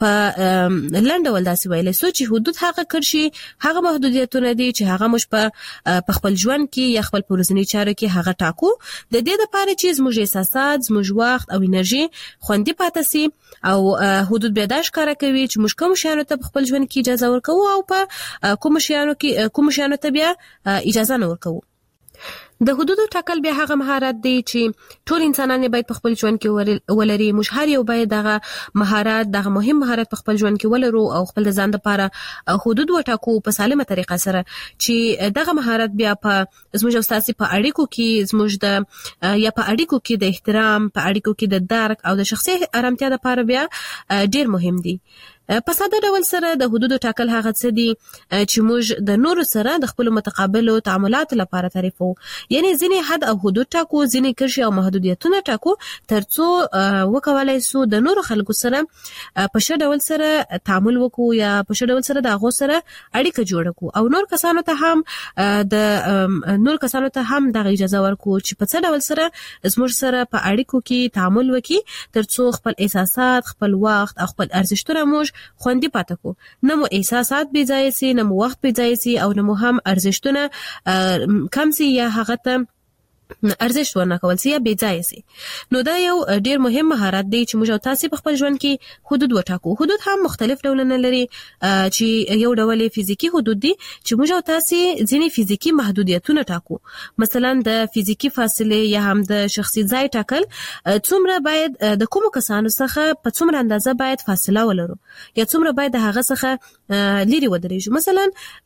په لنډ ډول داسې ویلی سو چې حدود هغه کرشي هغه محدودیتونه دي چې هغه موږ په خپل ژوند کې یا خپل ورځني چارو کې هغه ټاکو د دې لپاره چې زموږ احساسات زموږ وخت او انرژي خوندي پاتې سي او حدود به دا ښکاره کوي چې موږ کوم شیانو ته خپل ژوند کې اجازه ورکوو او په کوم شیانو ته بیا اجازه نه ورکوو. د حدودو ټاکل بیا هغه مهارت دی چې ټول انسانان باید په خپل ژوند کې ولري. موږ هر یو باید دغه مهارت دغه مهم مهارت په خپل ژوند کې ولرو او خپل ځان لپاره حدود وټاکو په سالمه طریقه سره چې دغه مهارت بیا په زموږ استاسي په اړیکو کې زموږ د یا په اړیکو کې د احترام په اړیکو کې د درک او د شخصي آرامتیا لپاره بیا ډیر مهم دی. په ساده ډول سره د حدودو ټاکل هغه څه دي چې موږ د نورو سره د خپل متقابلو تعاملات لپاره تعریفو. یعنی ځینې حد او حدود ټاکو، ځینې کرښې او محدودیتونه ټاکو ترڅو وکولای سو د نورو خلکو سره په ښه ډول سره تعامل وکړو یا په ښه ډول سره د هغو سره اړیکه جوړه کړو او نور کسانو ته هم دغه اجازه ورکړو چې په څه ډول سره زموږ سره په اړیکو کې تعامل وکړي ترڅو خپل احساسات، خپل وخت او خپل ارزښتونه موږ خوندي پاتې کو. نه مو احساسات بې ځایه سي، نه مو وخت بې ځایه سي او نه مو هم ارزښتونه کم سي یا هغه ته ارزښت ورنکول سي یا بې ځایه سي. نو دا یو ډیر مهم مهارت دی چې موږ او تاسو په خپل ژوند کې حدود وټاکو. حدود هم مختلف ډولونه لري چې یو ډول فزیکی حدود دي چې موږ او تاسو ځینې فزیکی محدودیتونه ټاکو. مثلا د فزیکی فاصله یا هم د شخصي ځای ټاکل څومره باید د کوم کسانو څخه په څومره اندازه باید فاصله ولرو یا څومره باید د هغه څخه لري ودرېږو. مثلا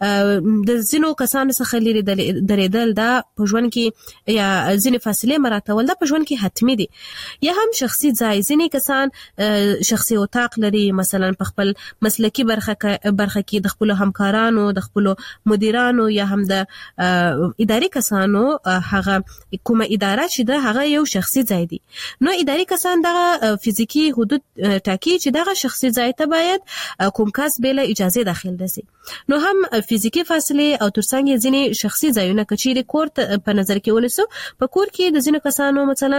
د ځینو کسانو څخه لري درېدل دا په ژوند کې یا ځینې فاصله مراتول دا په ژوند کې حتمی دي. یا هم شخصي ځای، ځینې کسان شخصي اتاق لري، مثلا په خپل مسلکی برخه کې د خپل همکارانو، د خپل مدیرانو یا هم د اداري کسانو هغه کومه اداره چې ده هغه یو شخصي ځای دی. نو اداري کسان دغه فزیکی حدود ټاکي چې دغه شخصي ځای ته باید کوم کس بلا اجازه داخل دسي. نو هم فزیکی فاصله او ترڅنګ ځینې شخصي ځایونه کچېری کور په نظر کې ونیسو. په کور کې د ځینو کسانو مثلا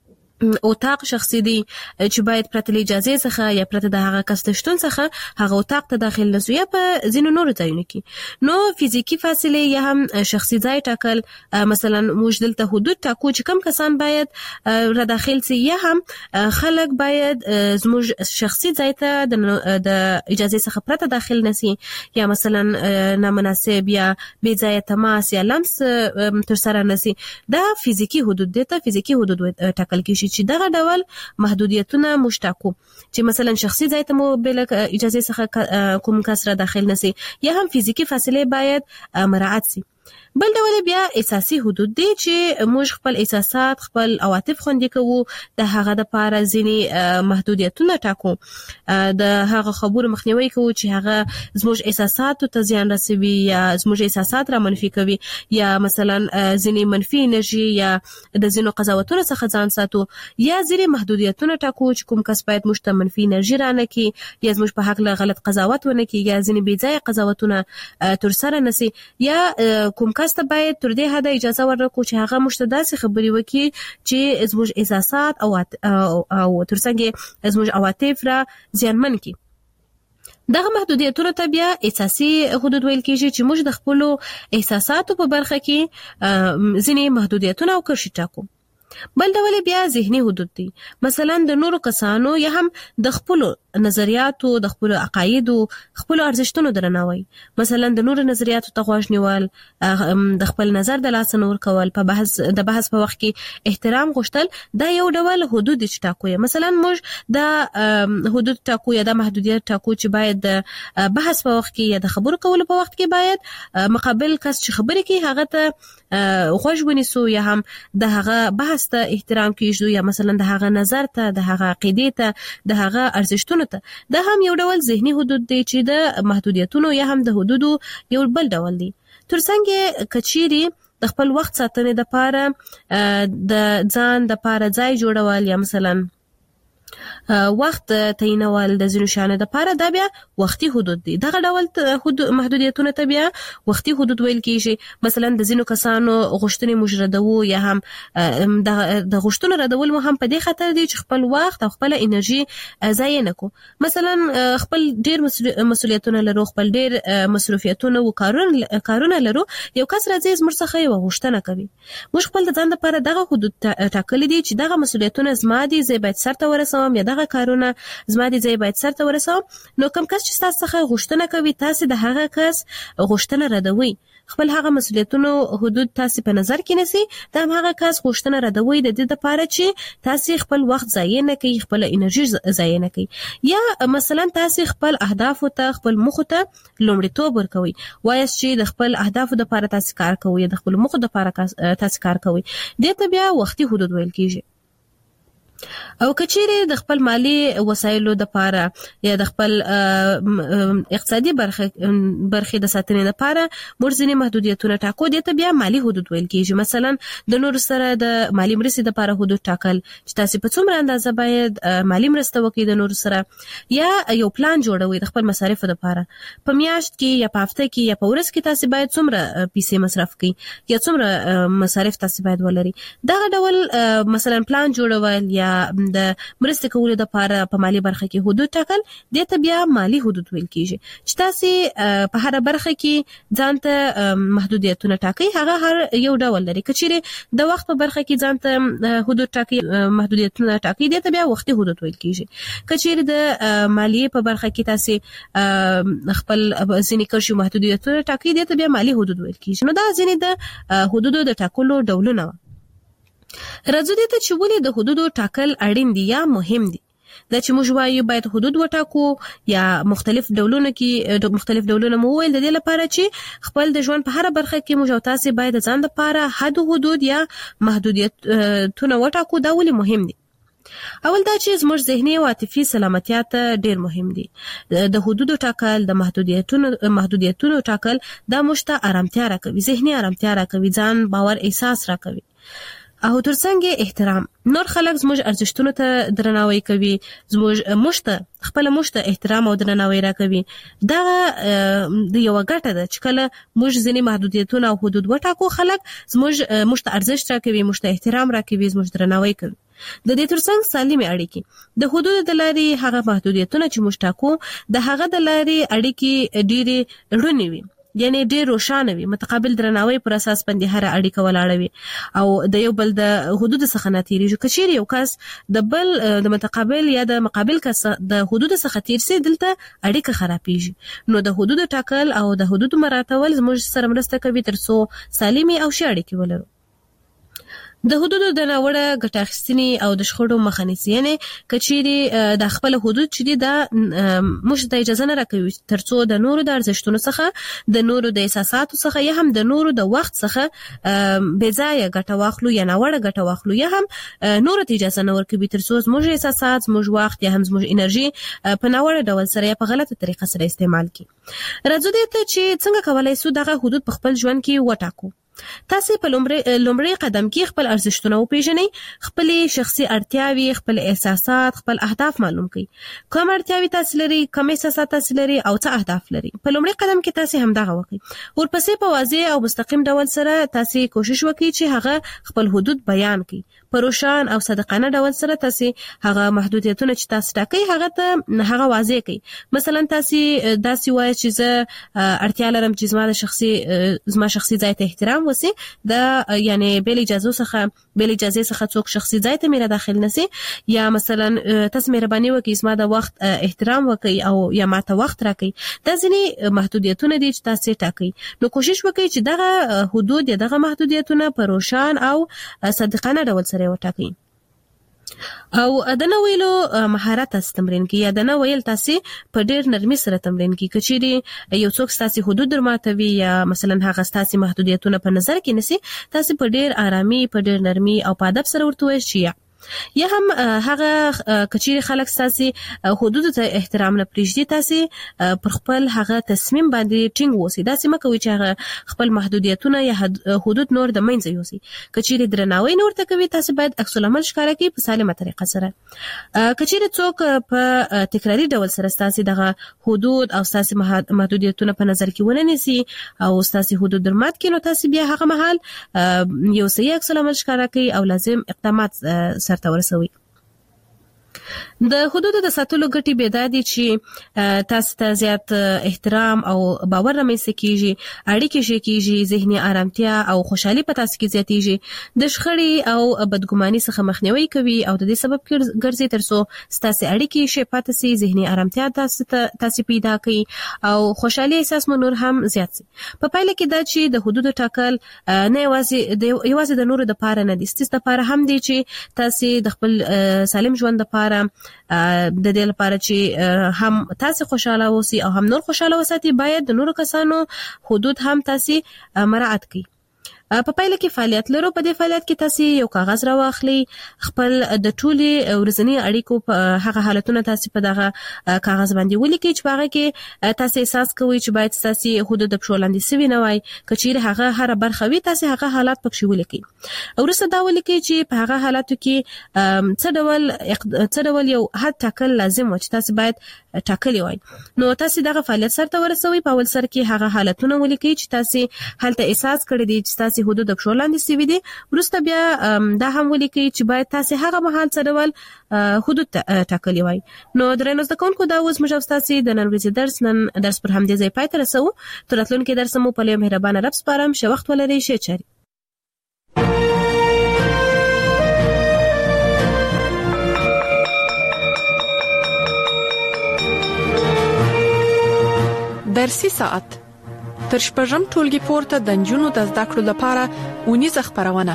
اتاق شخصي دی چې باید پرته له اجازه څخه یا پرته د هغه کس د شتون څخه هغه اتاق ته داخل نشو یا په ځینو نورو ځایونو کې. نو فزیکی فاصله یا هم شخصي ځای ټاکل، مثلا موږ دلته حدود ټاکو چې کم کسان باید را داخل سي یا هم خلک باید زموږ شخصي ځای ته د اجازه څخه پرته داخل نشي یا مثلا نامناسب یا بې ځای تماس یا لمس تر سره نشي. دا فزیکی حدود دي ته فزیکی حدود ټاکل کیږي چې دغه ډول محدودیتونه مشتاقو چې مثلا شخصي ځای ته مو بل اجازه څخه کوم کس را داخل نشي یا هم فزیکی فاصله باید مراعات سي. بل ډول بیا اساسي حدود دي چې موږ خپل احساسات، خپل عواطف خوندي کوو. د هغه د پاره ځینې محدودیتونه ټاکو، د هغه خبرو مخنیوي کوو چې هغه زموږ احساساتو ته زیان رسوي یا زموږ احساسات را منفي کوي یا مثلا ځینې منفي انرژي یا د ځینو قضاوتونو څخه ځان ساتو یا ځینې محدودیتونه ټاکو چې کوم کس باید موږ ته منفي انرژي رانه کړي یا زموږ په حق له غلط قضاوت ونه کړي یا ځینې بې ځایه قضاوتونه تر سره نشي یا کوم کس ته باید تر دې حده اجازه ورکړو چې هغه موږ ته داسې خبرې وکړي چې زموږ احساسات او ترڅنګ زموږ عواطف را زیانمن کړي. دغه محدودیتونو ته بیا اساسي حدود ویل کېږي چې موږ د خپل احساساتو په برخه کې ځینې محدودیتونه او کرښې ټاکو. بل ډول بیا ذهني حدود دي، مثلا د نورو کسانو یا هم د خپل نظریاتو، د خپل عقایدو، خپل ارزښتونو درناوی. مثلا د نورو نظریاتو ته غوږ نیول، د خپل نظر د لاس نه ورکول، په بحث په وخت کې احترام غوښتل، دا یو ډول حدود چې ټاکو. مثلا موږ د حدود ټاکو یا د محدودیت ټاکو چې باید د بحث په وخت کې یا د خبرو کولو په وخت کې باید مقابل کس چې خبرې کوي هغه ته غوږ ونیسو یا هم د هغه بحث ته احترام کیږو یا مثلا د هغه نظر ته، د هغه عقیدې ته، د هغه ارزښتونو ته. دا هم یو ډول ذهني حدود دی چې د محدودیتونو یا هم د حدودو یو بل ډول دی. ترڅنګ کچيري د خپل وخت ساتنې د پاره د ځان د پاره ځای جوړول یا مثلا وخت تعینول د ځینو شیانو لپاره دا بیا وختي حدود دي. دغه ډول محدودیتونه ته بیا وختي حدود ویل کیږي. مثلا د ځینو کسانو غوښتنې مجردو یا هم د غوښتنو ردول مو هم په دې خاطر دي چې خپل وخت او خپل انرژي ضایع نه کو. مثلا خپل ډیر مسؤلیتونه لرو، خپل ډیر مصروفیتونه او کارونه لرو. یو کس راځي زموږ څخه یو غوښتنه کوي، موږ خپل د ځان لپاره دغه حدود ټاکلي دي چې دغه مسؤلیتونه زما دي، زه باید سرته ورسوم، یا دغه کارونه زما دي، زه باید سرته ورسوم. نو کوم کس چې تاسو څخه غوښتنه کوي، تاسو د هغه کس غوښتنه ردوي، خپل هغه مسؤلیتونو حدود تاسو په نظر کې نیسي. دا هغه کس غوښتنه ردوي د دې لپاره چې تاسو خپل وخت ضایع نه کړئ، خپل انرژي ضایع نه کړئ. یا مثلا تاسو خپل اهداف ته، خپل موخو ته لومړیتوب ورکوي، وایي چې د خپل اهداف لپاره تاسو کار کوئ، د خپل موخو لپاره تاسو کار کوئ. دې ته بیا وختي حدود ویل کیږي. او کچېره د خپل مالی وسایلو د لپاره یا د خپل اقتصادي برخې د ساتنې لپاره مرزنی محدودیتونه ټاکو، دي ته بیا مالی حدود ویل کیږي. مثلا د نور سره د مالی مرستې لپاره حدود ټاکل چې تاسو په څومره اندازه باید مالی مرسته وکړئ د نور سره، یا یو پلان جوړوي د خپل مصارفو لپاره. په میاشت کې یا په هفته کې یا په ورځ کې تاسو باید څومره پیسې مصرف کړئ یا څومره مصارف تاسو باید ولري. دا ډول مثلا پلان جوړول یا د مرستې کولو لپاره په مالی برخه کې حدود ټاکل، دې ته بیا مالی حدود ویل کیږي. چې تاسو په هر برخه کې ځانته محدودیتونه ټاکئ، هغه هر یو ډول لري. کچېره د وخت په برخه کې ځانته حدود ټاکئ، محدودیتونه ټاکئ، دې ته بیا وختي حدود ویل کیږي. کچېره د مالیې په برخه کې تاسو خپل ځینې کړشو محدودیتونه ټاکئ، دې ته بیا مالی حدود ویل کیږي. نو دا ځینې د حدودو د ټاکلو ډولونه و. راځو دې ته چې ولې د حدودو ټاکل اړین دي یا مهم دي. دا چې موږ وایو باید حدود وټاکو یا مختلف ډولونه کې مختلف ډولونه مو ویل د دې لپاره چې خپل د ژوند په هر برخه کې موږ او تاسو باید ځان لپاره حدود یا محدودیتونه وټاکو. دا ولې مهم دي؟ اول دا چې زموږ ذهني او عاطفي سلامتیا ته ډیر مهم دي. د حدودو ټاکل، د محدودیتونو ټاکل دا موږ ته آرامتیا راکوي، ذهني آرامتیا راکوي، ځان باور احساس راکوي. او ترڅنګ احترام، نور خلک زموږ ارزښتونو ته درناوی کوي، زموږ خپل مشته احترام او درناوی راکوي. دا د یو ګټه ده چې کله موږ ځینې محدودیتونه او حدود وټاکو، خلک زموږ ارزښت راکوي، موږ احترام راکوي، زموږ درناوی کوي. د دې ترڅنګ سالمه اړیکې، د حدود د لارې هغه محدودیتونه چې موږ ټاکو د هغه د لارې اړیکې ډېرې رڼې وي، یعنی ډېر روښانه وي، متقابل درناوی پر اساس باندې هر اړیکه ولاړه وي او د یو بل د حدود څخه نه تیریږي. کچېره یو کس د بل د متقابل یا د مقابل کس د حدود څخه تیر سي، دلته اړیکه خرابېږي. نو د حدود ټاکل او د حدود مراعاتول زموږ سره مرسته کوي ترڅو سالمي او ښه اړیکې ولرو. د حدودو د ناوړه ګټه اخیستنې او د شخړو مخه نیسي. یعنی کچېره د خپل حدود چې دي دا موږ ته اجازه نه راکوي ترڅو د نورو د ارزښتونو څخه، د نورو د احساساتو څخه یا هم د نورو د وخت څخه بې ځایه ګټه واخلو یا ناوړه ګټه واخلو، یا هم نورو ته اجازه نه ورکوي ترڅو زموږ احساسات، زموږ وخت یا هم زموږ انرژي په ناوړه ډول سره یا په غلطه طریقه سره استعمال کړي. راځو دې ته چې څنګه کولای شو دغه حدود په خپل ژوند کې وټاکو. تاسو په لومړی قدم کې خپل ارزښتونه وپیژنئ، خپل شخصي اړتیاوې، خپل احساسات، خپل اهداف معلوم کړئ. کوم اړتیاوې تاسو لري، کوم احساسات تاسو لري او څه اهداف لري. په لومړی قدم کې تاسو همدغه وکړئ. ورپسې په واضح او مستقیم ډول سره تاسو کوشش وکړئ چې هغه خپل حدود بیان کړئ. په روشن او صادقانه ډول سره تاسو هغه محدودیتونه چې تاسو ټاکئ هغه واضح کړئ. مثلا تاسو داسې وایئ چې زه اړتیا لرم چې زما شخصي ځای ته احترام وسی، دا یعنی بل اجازه څخه څوک شخصي ځای ته میرا داخل نسی، یا مثلا تاسو مهرباني وکړئ زما د وخت احترام وکړئ او یا ماته وخت راکړئ. دا ځینې محدودیتونه دي چې تاسو ټاکئ. نو کوشش وکړئ چې دغه حدود یا دغه محدودیتونه په روشن او صادقانه ډول سره وټاکئ. او د نه ویلو مهارت تاسو تمرین کی، یا د نه ویل تاسو په ډیر نرمي سره تمرین کی. کچېره یو څوک تاسو حدود درماتوي یا مثلا هغه تاسو محدودیتونه په نظر کې نسی، تاسو په ډیر آرامي، په ډیر نرمي او په ادب سره ورته وایئ چې یا هم هغه کچیر خلک ساسي حدود ته احترام نه پریږدي تاسو پر خپل هغه تصمیم باندې ټینګ وسی دا سیمه کوي چې هغه خپل محدودیتونه یا حدود نور د منځ یوسي کچیر درناوی نور ته کوي تاسو باید عکس العمل ښکارا کړئ په سالمه طریقه سره کچیر څوک په تکراری ډول سره تاسو دغه حدود او تاسو محدودیتونه په نظر کې ونه نیسي او تاسو حدود درمات کې نو تاسو بیا هغه مهال یو صحیح عکس العمل ښکارا کړئ او لازم اقدامات سرته ورسوي د حدود د ساتلو ګټې به دا دي چې تاسو ته زیات احترام او باور رامنځته کیږي اړیکې شي کیږي ذهني آرامتیا او خوشحالي په تاسو کې زیاتیږي د شخړې او بدګماني څخه مخنیوي کوي او د دې سبب ګرځي ترڅو تاسو اړیکې شي پاتې سي ذهني آرامتیا تاسو پیدا کوي او خوشحالي احساس مو نور هم زیات سي په پایله کې دا چې د حدود ټاکل نه یوازې د نورو د پاره نه دي ستاسو د پاره هم دي چې تاسو د خپل سالم ژوند لپاره د دې لپاره چې هم تاسو خوشاله اوسئ او هم نور خوشاله وساتئ باید د نورو کسانو حدود هم تاسو مراعات کړئ په پایله کې فعالیت لرو په دې فعالیت کې تاسو یو کاغذ راواخلئ خپل د ټولي ورځنی اړیکو په هغه حالتونه تاسو په دغه کاغذ باندې ولیکئ چې هغه کې تاسو احساس کوئ چې باید تاسو حدود په شولاندې سوي نه وای کچیر هغه هر برخه وي تاسو هغه حالات پکې ولیکئ ورسره دا ولیکئ چې په هغه حالاتو کې څه ډول یو حد ټاکل لازم و چې تاسو باید ټاکلی وای نو تاسو دغه فعالیت سره ورسوي په اول سر کې هغه حالتونه ولیکئ چې تاسو هلته احساس کړی دي چې تاسو حدود په شولاندې سوي دي ورسته بیا دا هم ولیکئ چې باید تاسو هغه مهال څه ډول حدود ټاکلی وای نو درنو زده کوونکو دا اوس موږ تاسو د نن ورځې درس پر همدې ځای پای ته رسو تر راتلونکي درس مو په لوی مهربانه رب سپارم شه وخت ولرئ شه چاري درسي ساعت تر شپږم ټولګي پورته د نجونو د زده کړو لپاره اونیزه خبرونه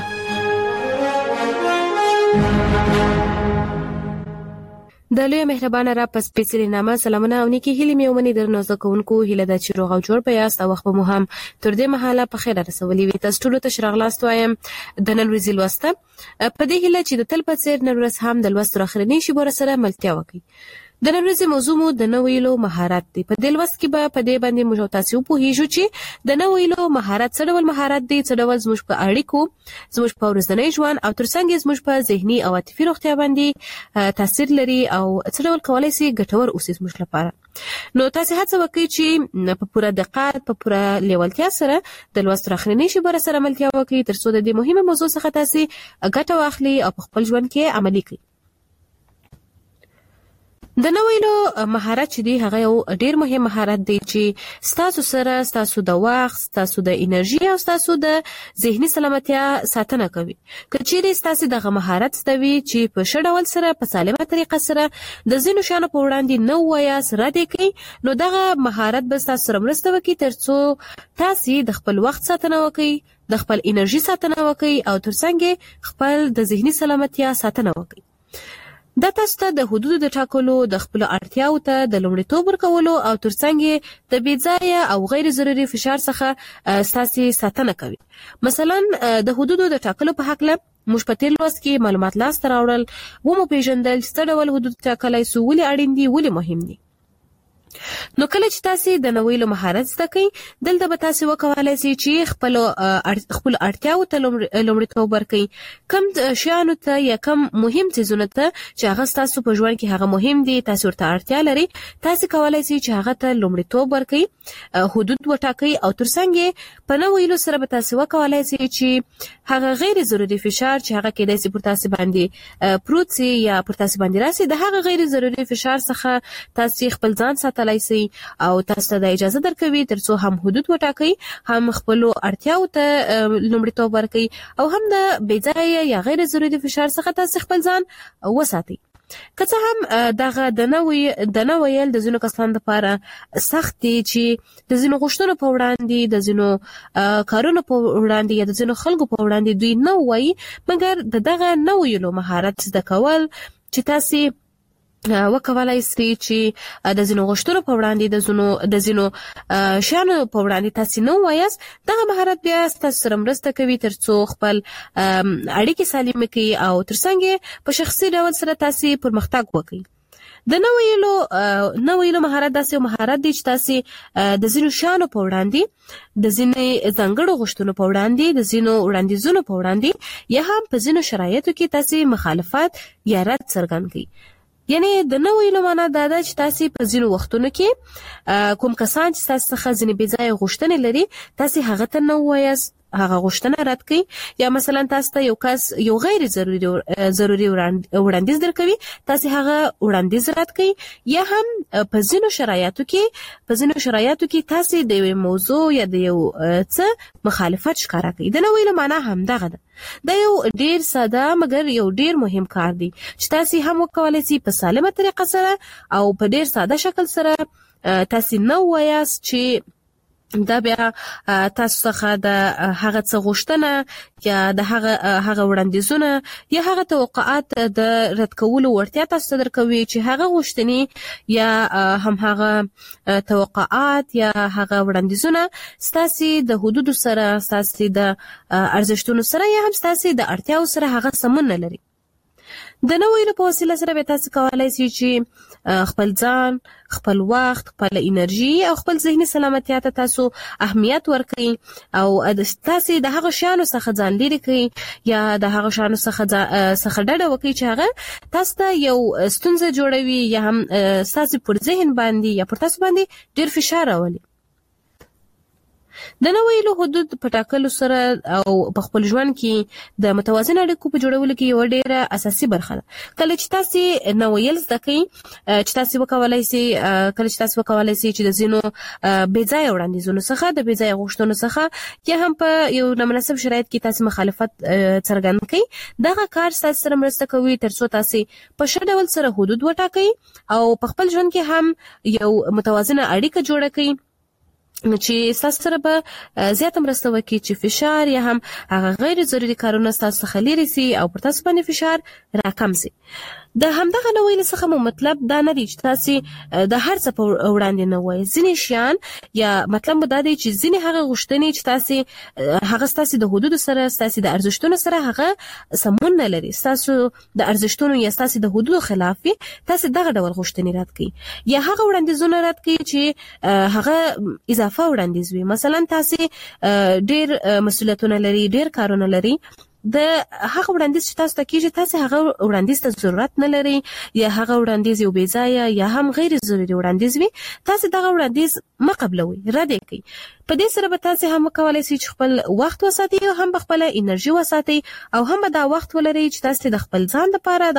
د لوی مهربانه را پس سپیڅلي نامه سلامونه او نیکی هیلې مې ومني درنو زده کوونکو هیله ده چې روغ او جوړ پیاست او وخت مو هم تر دې مهاله په خیر رسولي وي تاسو ټول ته شراغلاست وایم د نن ورځې لوسته په دې هیله چې د تل په څیر نن ورځ هم د لوست اخرنی شی بور سره ملتیا وکړي د نن ورځې موضوع مو د نویلو مهارت دی په دې لوست کې به په دې باندې موږ تاسو په هیڅ چې د نویلو مهارت څه ډول مهارت دی څه ډول زموږ په اړیکو زموږ په ورځنی ژوند او ترڅنګ زموږ په ذهني او عاطفي روغتیا باندې تاثیر لري او څه ډول کولای شي ګټور اوسې زموږ لپاره نو تاسو هڅه وکړئ چې په پوره دقت په پوره لیوالتیا سره د لوست اخرنی شی بر سره ملتیا وکړئ ترڅو د دې مهمه موضوع څخه تاسو ګټه واخلئ او په خپل ژوند کې عملي کړئ د نویلو مهارت چې دی هغه یو ډیر مهم مهارت دی چې تاسو سره تاسو د وخت تاسو د انرژي او تاسو د ذهني سلامتیا ساتنه کوي کچېرې تاسو دغه مهارت ستوي چې په شډول سره په سالمه طریقه سره د زینو شانو په وړاندې نو ویا سره دی کوي نو دغه مهارت به تاسو سره مرسته وکړي ترڅو تاسو د خپل وخت ساتنه وکړي د خپل انرژي ساتنه وکړي او ترڅنګ خپل د ذهني سلامتیا ساتنه وکړي دا تاسو ته د حدودو د ټاکلو د خپل اړتیاو ته د لومړیتوب ورکولو او ترڅنګ د بېځایه او غیر ضروري فشار څخه تاسو ساتنه کوي مثلا د حدودو د ټاکلو په حق له موږ په تیر لوست کې معلومات لاسته راوړل و مو پیژندل چې څه ډول حدود ټاکلای سو ولې اړین دي ولې مهم دي نو کله چې تاسو د نویلو مهارت زده کړئ دلته به تاسو وکولای شئ چې خپل اړتیاو ته لومړیتوب ورکړئ کوم شیانو ته یا کوم مهم څیزونه ته چې هغه تاسو په ژوند کې هغه مهم دي تاسو ورته اړتیا لري تاسو کولای شئ چې هغه ته لومړیتوب ورکړئ حدود وټاکئ او ترڅنګ په نویلو سره به تاسو وکولای شئ چې هغه غیر ضروري فشار چې هغه کېدای شي پر تاسو باندې پروت سي یا پر تاسو باندې راسي د هغه غیر ضروري فشار څخه تاسو خپل ځان ساتلای شي او تاسو ته اجازه درکوي ترڅو هم حدود وټاکئ هم خپل اړتیاو ته لومړیتوب ورکړئ او هم د بېځایه یا غیر ضروري فشار څخه تاسو خپل ځان وساتئ که څه هم دغه د نویل د ځینو کسانو لپاره سخت دي چې د ځینو غوښتنو په وړاندې د ځینو کارونو په وړاندې یا د ځینو خلکو په وړاندې دوی نه وایي مګر دغه نویلو مهارت زده کول چې تاسو وکولای شي چې د ځینو غوښتنو په وړاندې د ځینو شیانو په وړاندې تاسو نو وایاست. دغه مهارت بیا تاسو سره مرسته کوي ترڅو خپل اړیکې سالمه کړئ او ترڅنګ په شخصي ډول سره تاسو پرمختګ وکړئ. د نو ویلو مهارت داسې مهارت دی چې تاسو د ځینو شیانو په وړاندې د ځینې ځانګړو غوښتنو په وړاندې د ځینو وړاندیزونو په وړاندې یا هم په ځینو شرایطو کې تاسو مخالفت یا رد څرګند کړئ. یعنی د نو ویلو معنا دا ده چې تاسو په ځینو وختونو کې کوم کسان چې تاسو څخه ځینې بې ځایه غوښتنې لري تاسو هغه ته نو وایاست، هغه غوښتنه رد کړئ. یا مثلا تاسو ته یو کس یو غیر ضروري وړاندیز درکوي تاسو هغه وړاندیز رد کړئ. یا هم په ځینو شرایطو کې تاسو د یو موضوع یا د یو څه مخالفت ښکارا کړئ. د نو ویلو معنا هم دغه ده. دا یو ډیر ساده مګر یو ډیر مهم کار دی چې تاسو هم وکولای شئ په سالمه طریقه سره او په ډیر ساده شکل سره تاسو نو وایاست چې دا بیا تاسو څخه د هغه څه غوښتنه یا د هغه وړاندیزونه یا هغه توقعات د رد کولو وړتیا تاسو درکوي چې هغه غوښتنې یا هم هغه توقعات یا هغه وړاندیزونه ستاسو د حدودو سره، ستاسو د ارزښتونو سره یا هم ستاسو د اړتیاو سره هغه سمون نه لري. د نو ویلو په وسیله سره به تاسو کولای شئ چې خپل ځان، خپل وخت، خپل انرژي او خپل ذهني سلامتیا ته تاسو اهمیت ورکړئ او تاسو د هغه شیانو څخه ځان لري کړئ یا د هغه شیانو څخه ډډه وکړئ چې هغه تاسو ته یو ستونزه جوړوي یا هم تاسو پر ذهن باندې یا پر تاسو باندې ډیر فشار راولي. د نو ویلو حدود په ټاکلو سره او په خپل ژوند کې د متوازن اړیکو په جوړولو کې یو ډیره اساسي برخه ده. کله چې تاسو نو ویل زده کړئ چې تاسو وکولای شئ چې د ځینو بې ځایه وړاندیزونو څخه، د بې ځایه غوښتنو څخه یا هم په یو نامناسب شرایط کې تاسو مخالفت څرګند کړئ. دغه کار تاسو سره مرسته کوي ترڅو تاسو په ښه ډول سره حدود وټاکئ او په خپل ژوند کې هم یو متوازنه اړیکه جوړه کړئ چې تاسو سره به زیاته مرسته وکړي چې فشار یا هم هغه غیر ضروري کارونه تاسو څخه لري سي او پر تاسو باندې فشار راکم سي. د همدغه نو ویل څخه مو مطلب دا نه دی چې تاسو د هر څه په وړاندې نه وایي. ځینې شیان یا مطلب مو دا دی چې ځینې هغه غوښتنې چې هغه تاسو د حدودو سره، تاسو د ارزښتونو سره هغه سمون نه لري، تاسو د ارزښتونو یا تاسو د حدودو خلاف وي، تاسو دغه ډول غوښتنې رد کړئ یا هغه وړاندیزونه رد کړئ چې هغه اضافه وړاندیز وي. مثلا تاسو ډیر مسؤلیتونه لري، ډیر کارونه لري، د هغه وړاندیز چې تاسو ته کیږي تاسو هغه وړاندیز ته ضرورت نه لري یا هغه وړاندیز یو بې ځایه یا هم غیر ضروري وړاندیز وي، تاسو دغه وړاندیز مه قبلوئ، رد یې کړئ. په دې سره به تاسو هم وکولای شئ چې خپل وخت وساتئ او هم خپل انرژي وساتئ او هم دا وخت ولرئ چې تاسو د خپل ځان لپاره،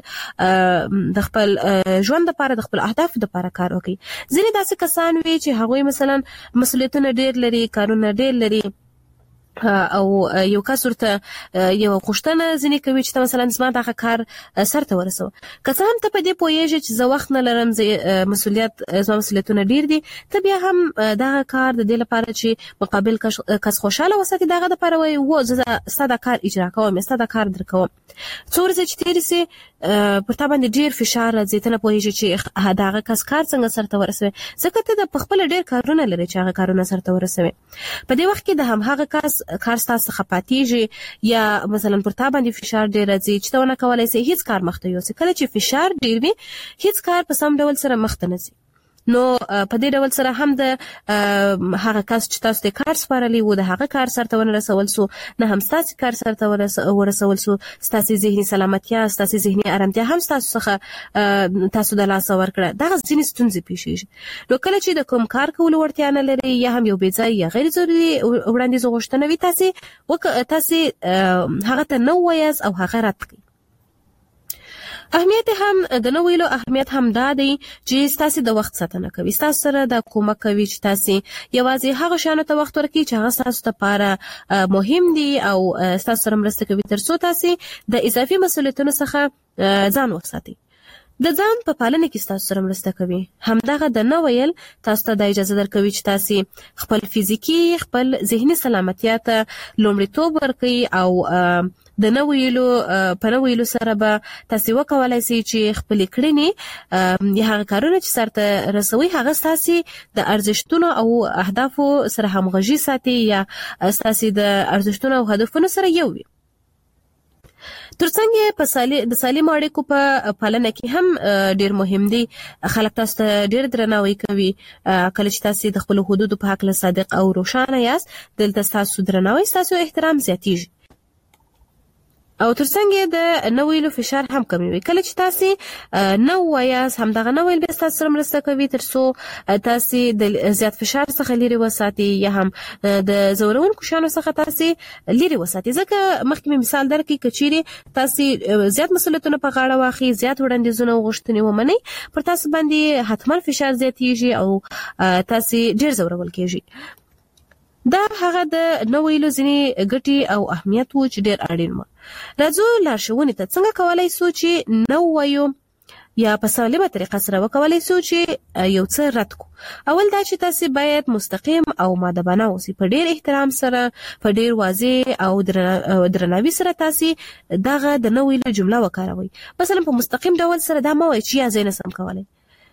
د خپل ژوند لپاره، د خپل اهدافو لپاره کار وکړئ. ځینې داسې کسان وي چې هغوی مثلا مسؤلیتونه ډیر لري، کارونه ډیر لري او یو کس ورته یو غوښتنه ځینې کوي چې مثلا زما دغه کار سرته ورسوه. که څه هم ته په دې پوهېږې چې زه وخت نه لرم، زما مسؤلیتونه ډیر دي، ته بیا هم دغه کار د دې لپاره چې مقابل کس خوشحاله وساتي دغه دپاره وایي و زه ستا دا کار اجرا کوم یا ستا دا کار در کوم. څو ورځې چې تېرې سي پر تا باندې ډیر فشار راځي، ته نه پوهېږې چې دغه کس کار څنګه سرته ورسوي ځکه ته د پخپله ډیر کارونه لري چې هغه کارونه سرته ورسوي. په دې وخت کې د همهغه کس کار ستاسو څخه پاتېږي یا مثلا پر تا باندې فشار ډیر راځي چې ته ونه کولی شې هیڅ کار مخته یوسې. کله چې فشار ډیر وي هیڅ کار په سم ډول سره مخته نه ځي. نو په دې ډول سره هم د هغه کس چې تاسو د کار سپارلی و د هغه کار سرته ونه رسول سو، نه هم ستاسو کار سرته ورسول سو، ستاسو ذهني سلامتیا، ستاسو ذهني ارامتیا هم تاسو څخه تاسو د لاسه ورکړه. دغه ځینې ستونزې پیښیږي. نو کله چې د کوم کار کولو وړتیا نه لري یا هم یو بې ځایه یا غیر ضروري وړاندیز غوښتنه وي، تاسو هغه ته نه وایاست او هغه رد کړئ. اهمیت هم د نو ویلو اهمیت هم دا دی چې تاسو د وخت ساتنه کوي، تاسو سره د کومک کوي چې تاسو یوازې هغه شانو ته وخت ورکړئ چې هغه تاسو لپاره مهم دي او تاسو سره مرسته کوي ترڅو تاسو د اضافي مسؤلیتونو څخه ځان وساتئ. د ځان په پالنه کې تاسو سره مرسته کوي. همدغه د نو ویل تاسو ته د اجازه درکوي چې تاسو خپل فزیکی، خپل ذهني سلامتیا ته لومړیتوب ورکړئ او د نو ویلو په نو ویلو سره به تاسو وکولای شئ چې خپل کړنې یا هغه کارونه چې سرته رسوي هغه تاسو د ارزښتونو او اهدافو سره همغږي ساتي یا تاسو د ارزښتونو او هدفونو سره یو وي. ترڅنګ د سالم اړیکو په پالنه کې هم ډیر مهم دي. خلک تاسو ته ډیر درناوی کوي کله چې تاسو د خپل حدودو په حق له صادق او روښانه یاست. دلته تاسو درناوی تاسو احترام زیاتیږي او ترڅنګ د نو ویلو فشار هم کموي. کله چې تاسو نو وایاست هم دغه نو ویل به تاسو سره مرسته کوي ترڅو تاسو د زیات فشار څخه لري وساتي یا هم د زورونکو شانو څخه تاسو لري وساتي. ځکه مخکې مثال درکې کچيري تاسو زیات مسؤلیتونه په غاړه واخی زیات وړاندیزونه غوښتنې ومني پر تاسو باندې حتما فشار زیاتیږي او تاسو ډیر زورول کیږي. دا هغه د نو ویلو ځینې ګټې او اهمیت و چې ډیر اړین و. راځو لارښوونې ته څنګه کولای شو چې نو وایو یا په سالمه طریقه سره وکولای شو چې یو څه رد کو. اول دا چې تاسو باید مستقیم او مؤدبانه اوسئ، په ډیر احترام سره په ډیر واضح او درناوي سره تاسو دغه د نو ویلو جمله وکاروئ. مثلا په مستقیم ډول سره دا مو وایي چې یا زین سم کولای.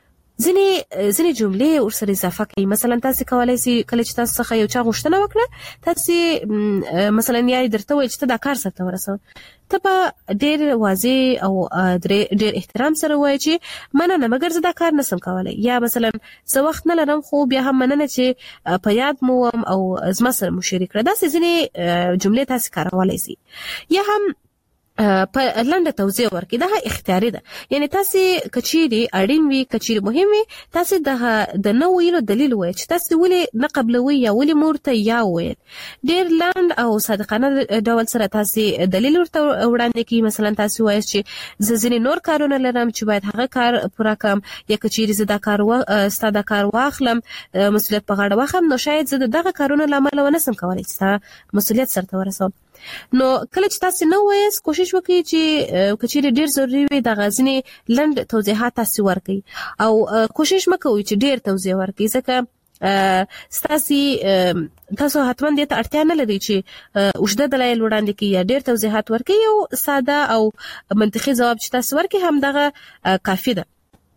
ځینې جملې ورسره اضافه کوي. مثلا تاسو کولای شئ کله چې تاسو څخه یو چا غوښتنه وکړه تاسو مثلا یا درته وایي چې دا کار سره ورسو، ته په ډیر واضح او ډیر احترام سره وایي چې مننه مګر زه دا کار نسم کولای، یا مثلا زه وخت نه لرم خو بیا هم مننه چې په یاد مو او زما سره مو شریک کړه. دا ځینې جملې تاسو کارولای شئ. یا هم په لنډه توضیح ورکړي. دا اختیاري ده، یعنی تاسو کچيري اړین وي کچيري مهم وي تاسو د نو ویلو دلیل وایي چې تاسو ولې نه قبلوي یا ولې مورته یا وایي. ډیر لاند او صادقانه ډول سره تاسو دلیل ورته وړاندې کوي. مثلا تاسو وایي چې زه ځینې نور کارونه لرم چې باید هغه کار پوره کړم، یا کچيري زه دا کار ستاسو کار واخلم مسؤلیت په غاړه واخلم، نو شاید زه دغه کارونه لامل ونسم کولای چې مسؤلیت سره ورسوم. نو کله چې تاسو نو وایي کوشش وکړئ چې کچيري ډیر ضروري وي د غازنی لند توضیحات تاسو ورکړئ او کوشش مکوئ چې ډیر توضیح ورکړئ، ځکه تاسو حتما دې ته اړتیا نه لري چې اوږده دلایل وړاندې کړئ یا ډیر توضیحات ورکړئ. یو ساده او منطقي ځواب چې تاسو ورکړئ هم دغه کافي ده.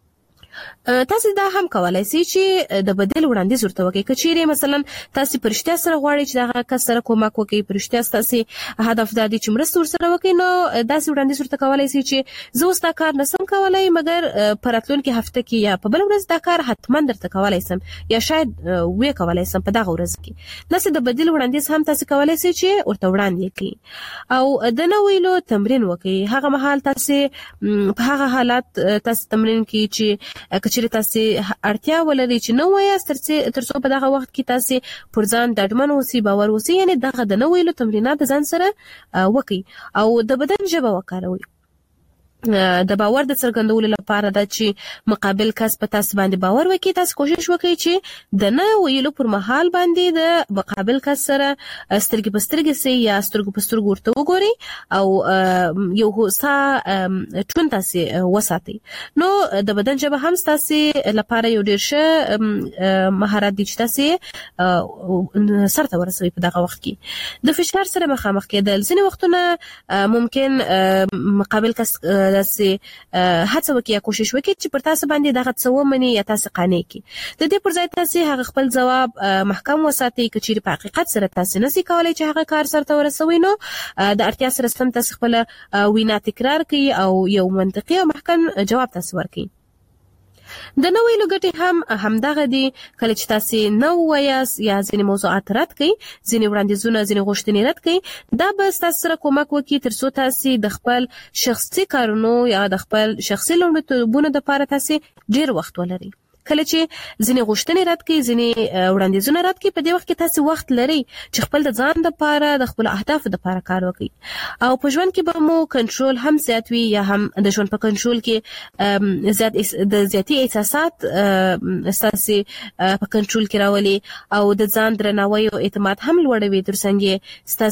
تاسو دا هم کولای شئ چې د بدیل وړاندیز ورته وکړئ. کچيري مثلا تاسو پرشتیا سره غواړئ چې دغه کس سره کومک وکړي، پرشتیا تاسو هدف دا دی چې مرسته ورسره وکړئ، نو داسې وړاندیز ورته کولای شئ چې زه اوس دا کار نسم کولای مګر په راتلونکي هفته کې یا په بل ورځ دا کار حتما درته کولای سم یا شاید وې کولای سم په دغه ورځ کې. داسې د بدیل وړاندیز هم تاسو کولای شئ چې ورته وړاندې کړئ او د نو ویلو تمرین وکړئ. هغه مهال تاسو په هغه حالت تاسو تمرین کړئ چې کچيري تاسو اړتیا ولري چې نو وایاست ترڅو په دغه وخت کې تاسو پر ځان ډاډمن اوسئ، باور اوسئ، یعنی دغه د نو ویلو تمرینات ځان سره وکړئ او د بدن ژبه وکاروئ. د باور د څرګندولو لپاره دا چې مقابل کس په تاسو باندې باور وکړي، تاسو کوشش وکړئ چې د نه ویلو پر مهال باندې د مقابل کس سره سترګې په سترګې سي یا سترګو په سترګو ورته وګورئ او یو هوسا ټون تاسو وساتئ. نو د بدن ژبه هم تاسو لپاره یو ډیر ښه مهارت دی چې تاسو سرته ورسوي په دغه وخت کې. د فشار سره مخامخ کېدل ځینې وختونه ممکن مقابل کس داسې هڅه وکړي یا کوشش وکړي چې پر تاسو باندې دغه څه ومني یا تاسو قانع کړي. د دې پر ځای تاسو هغه خپل ځواب محکم وساتئ. کچيري په حقیقت سره تاسو نشئ کولای چې هغه کار سره ورسوي، نو د اړتیا سره سم تاسو خپل وینا تکرار کړئ او یو منطقي او محکم جواب تاسو ورکړئ. د نو ویلو ګټې همدغه دي. کله چې تاسو نو وایاست یا ځینې موضوعات رد کړئ، ځینې وړاندیزونه ځینې غوښتنې رد کړئ، دا به تاسو سره کومک وکړي ترڅو تاسو د خپل شخصي کارونو یا د خپل شخصي لومړیتوبونو لپاره تاسو ډیر وخت ولرئ. کله چې ځینې غوښتنې رد کړئ، ځینې وړاندیزونه رد کړئ، په دې وخت کې تاسو وخت لرئ چې خپل د ځان لپاره د خپل اهدافو لپاره کار وکړئ او په ژوند کې به مو کنټرول هم زیات وي یا هم د ژوند په کنټرول کې د زیاتي احساسات تاسو په کنټرول کې راولي او د ځان درناوي او اعتماد هم لوړوي.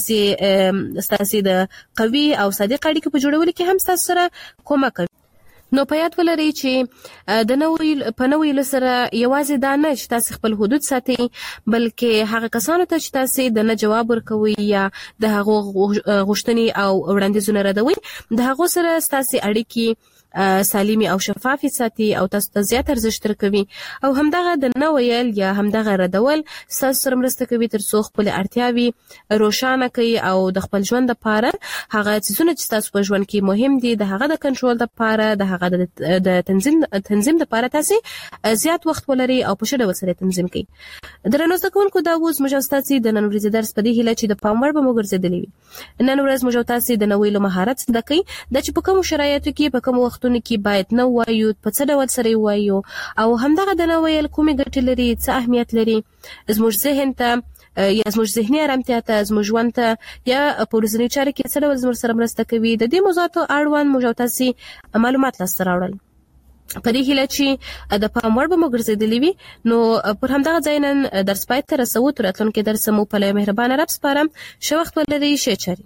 ترڅنګ تاسو د قوي او صادق اړیکو په جوړولو کې هم تاسو سره کومک کوي. نو په یاد ولرئ چې د نوې سره یوازې دا نه چې تاسو خپل حدود ساتئ، بلکې هغه کسانو ته چې تاسو د نه جواب ورکوي یا د هغو غوښتنې او وړاندیزونه ردوي، د هغو سره تاسو اړیکې سالمي او شفافي ساتي او تاسو ته زیات ارزښت ورکوي، او همدغه د نه ویل یا همدغه ردول تاسو سره مرسته کوي ترڅو خپل اړتیاوې روښانه کوي او د خپل ژوند لپاره هغه څه چې تاسو په ژوند کې مهم دي د هغه د کنټرول لپاره د هغه د تنظیم لپاره تاسو زیات وخت ولري او په ښه ډول سره تنظیم کړئ. درنو زده کوونکو، دا اوس موږ تاسو د نن ورځې درس په دې هیله چې د پام وړ به مو ګرځېدلی وي. نن ورځ موږ تاسو د نوې مهارت زده کوي د چې په کوم شرایطو کې په کوم وختونو کې باید نه وایو، په څه ډول سره وایو، او همدغه د نه ویل کومې ګټې لري، څه اهمیت لري زموږ ذهن ته یا زموږ ذهني آرامتیا ته، زموږ ژوند ته یا په ورځني چارو کې څه ډول زموږ سره مرسته کوي. د دې موضوعاتو اړوند موږ تاسو معلومات لاسته راوړل په دې هیله چې د پام وړ به مو ګرځېدلی وي. نو پر همدغه ځای نن درس پای ته رسوو. تر راتلونکي درس مو په لوی مهربانه رب سپارم. ښه وخت ولرئ. ښه چارې.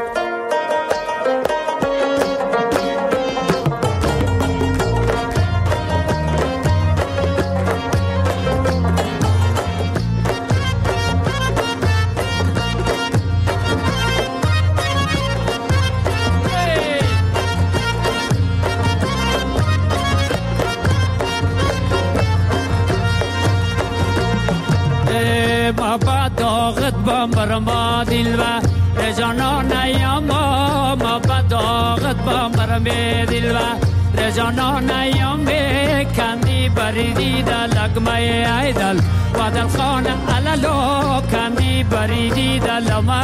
بابا داغت بامبرما دلوا رجانا نیاما بابا داغت بامبرما دلوا رجانا نیاما کندی بریدی دا لگمای ایدل وادل خان علالو کندی بریدی دا لما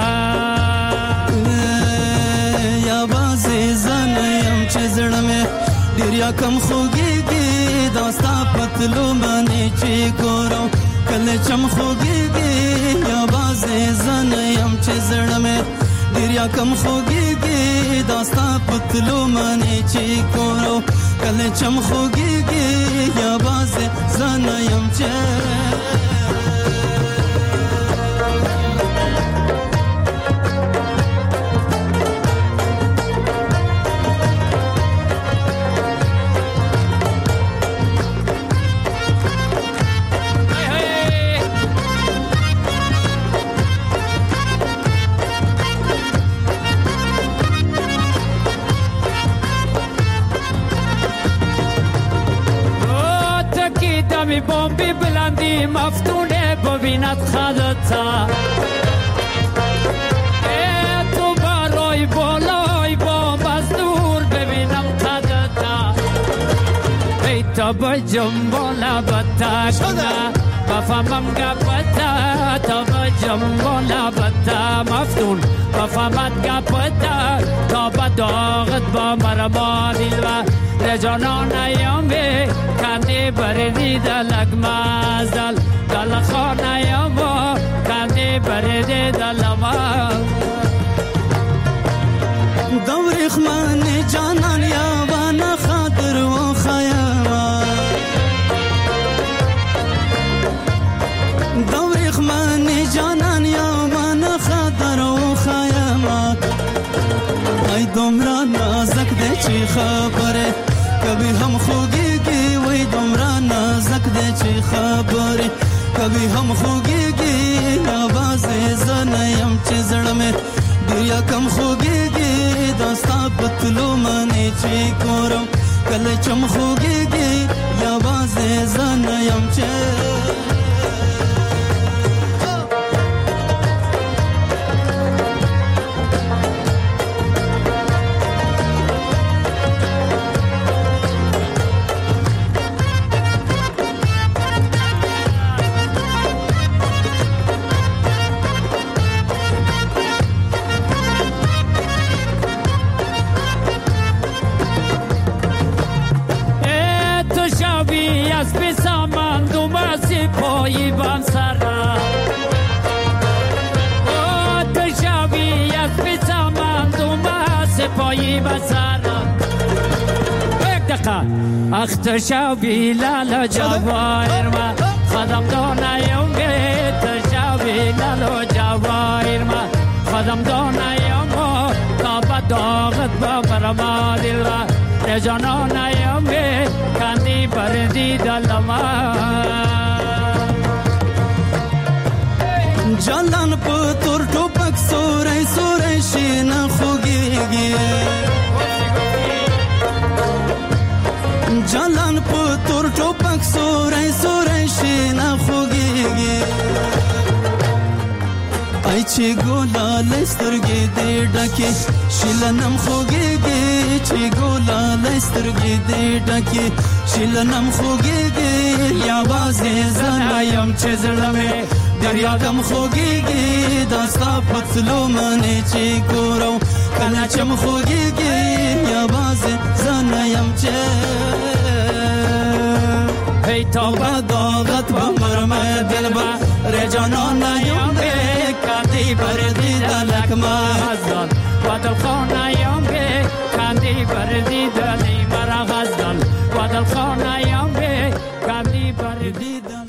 یا بازی زنیم چه زرمه دریا کم خوگیگی داستا پتلو منی چی گورو کله چم خوگیگی یا بازی زنیم چه زرمه دریا کم خوگیگی داستا پتلو منی چی گورو کله چم خوگیگی یا بازی زنیم چه می بمبی بلندی مفتونه ببیند خدتا تو برای بالای بام از دور ببینم خدتا ای تا بجم بالا بتا شده بفهمم گپتا تا بجم بالا بتا مفتون بفهمت گپتا تا بداغت با مرما دیلوه رجانا نیامه کندی بردی دلگ مازدل دل خان نیامه کندی بردی دل ما دوری خمان جانان یابان خاطر و خیاما دوری خمان جانان یابان خاطر و خیاما ای دمرا نازک ده چی خبره کبھی ہم خوگیگی وی دمرا نازک دے چی خبری کبھی ہم خوگیگی آواز زنیم چی زڑمے دیا کم خوگیگی داستا پتلو منی چی کورم کل چم خوگیگی آواز زنیم چی پایی بام سرا تشابی از بیتامم دوما سپایی بام سرا یک دقیقه اخ تشابی لالا جواهر ما خدم دانایم تشابی لالا جواهر ما خدم دانایم تا بداغت با مرما دل رجانان ایم به کندی بردی دلما جانان پتور ټوپک سورای سورای شین خوږیږي جانان پتور ټوپک سورای سورای شین خوږیږي ای چې ګولا لسترګې دې ډکه شیلنم خوږیږي چې ګولا لسترګې دې ډکه شیلنم خوږیږي یا بازه زنایم چې زړمه دریا کم خوږیږي داستا پتلو منې چې ګورو کله چې م خوږیږي یا بازه زنایم چې هی توبه داغت با مرمه دلبا رجانان یم به کندی بردی دلکما غزدان و دلخانه یم به کندی بردی دلی مرا غزدان و دلخانه یم به کندی بردی دلی